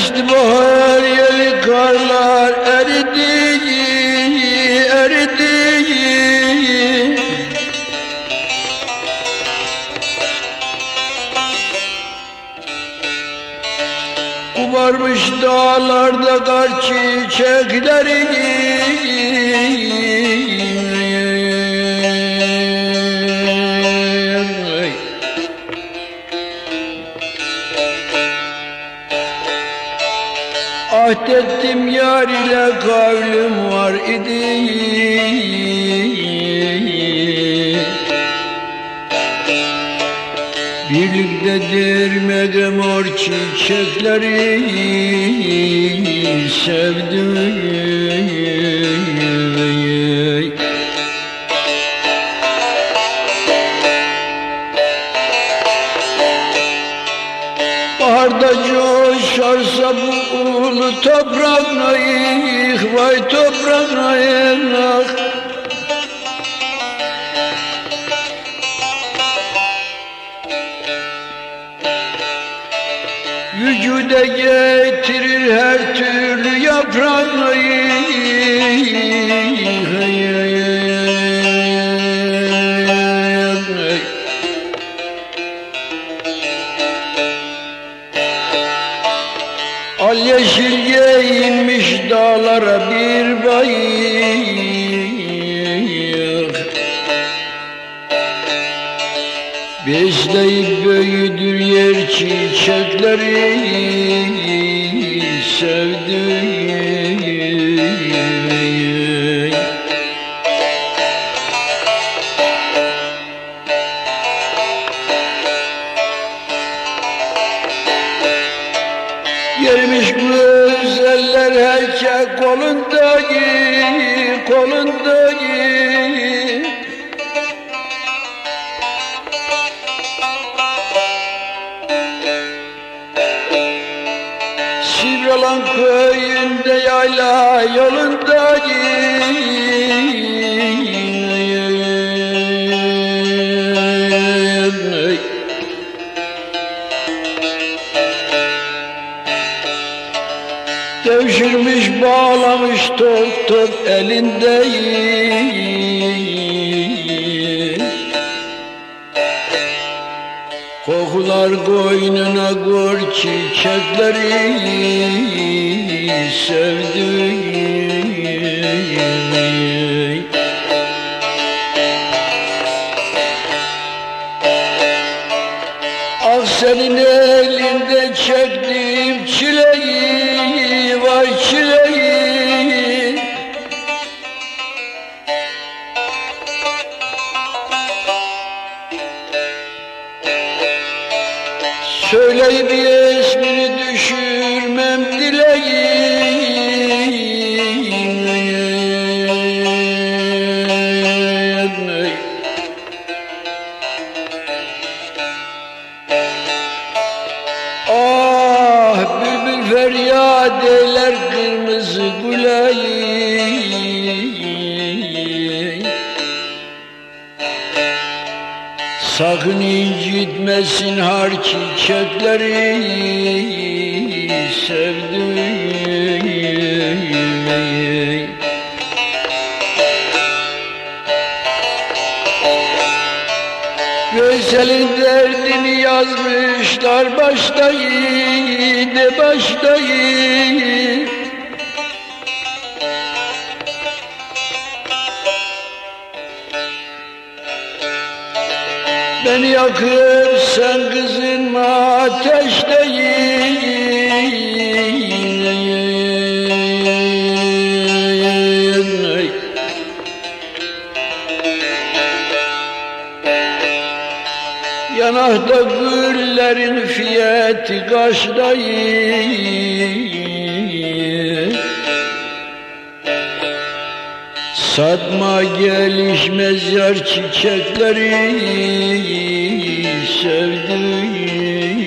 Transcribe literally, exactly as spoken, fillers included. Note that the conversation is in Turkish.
Ermişti bahar yeli karlar eridi, eridi. Kubarmış dağlarda kar çiçekleri. Ahdettim yar ile kavlim var idi. Birlikte dermede mor çiçekleri sevdim. Baharda coşarsa bu ulu toprak nayık, vay toprak nayık. Vücuda getirir her türlü yaprak nayık. Al yeşil giyinmiş dağlara bir bayık. Besleyip büyüdür yer çiçekleri sevdim. Yermiş güzeller herkes kolundayı, kolundayı. Sivralan köyünde yayla yolundayı. Devşirmiş bağlamış top top elindeyim. Kokular koynuna gör çiçekleri sevdim. Ah senin elinde çektiğim çileyi, vay çileyi. Söyleyip ismini düşürmem dileğim. Ah bülbül feryat eyler kırmızı güleyi. Sakın incitmesin har çiçekleri sevdim. Veysel'in derdini yazmışlar baştayı, de baştayı. Beni yakıp sen kızınma ateşteyin. Yanakta güllerin fiyatı kaçtayım. Satma gelişmez yar çiçekleri sevdim.